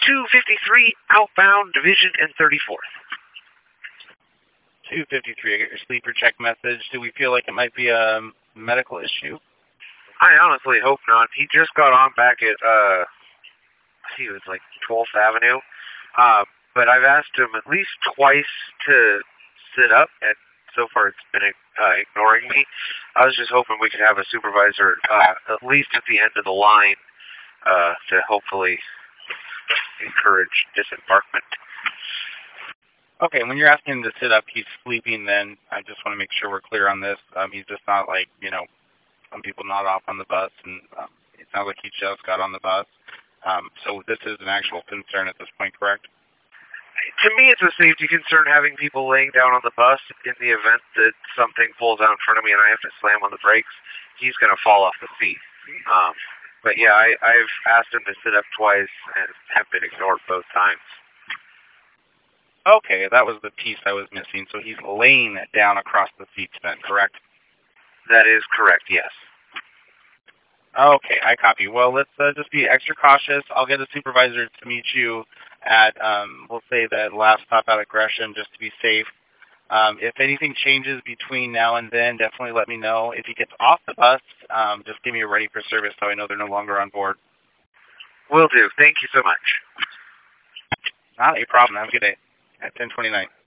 253 outbound Division and 34th. 253, I get your sleeper check message. Do we feel like it might be a medical issue? I honestly hope not. He just got on back at, I think it was like 12th Avenue. But I've asked him at least twice to sit up, and so far it's been ignoring me. I was just hoping we could have a supervisor at least at the end of the line to hopefully encourage disembarkment. Okay, when you're asking him to sit up, he's sleeping then. I just want to make sure we're clear on this. He's just not like, some people nod off on the bus, and it sounds like he just got on the bus. So this is an actual concern at this point, correct? To me, it's a safety concern having people laying down on the bus in the event that something pulls out in front of me and I have to slam on the brakes. He's going to fall off the seat. But yeah, I've asked him to sit up twice and have been ignored both times. Okay, that was the piece I was missing. So he's laying down across the seats then, correct? That is correct, yes. Okay, I copy. Well, let's just be extra cautious. I'll get a supervisor to meet you at, we'll say that last stop out at Gresham, just to be safe. If anything changes between now and then, definitely let me know. If he gets off the bus, just give me a ready for service so I know they're no longer on board. Will do. Thank you so much. Not a problem. Have a good day. At 10:29.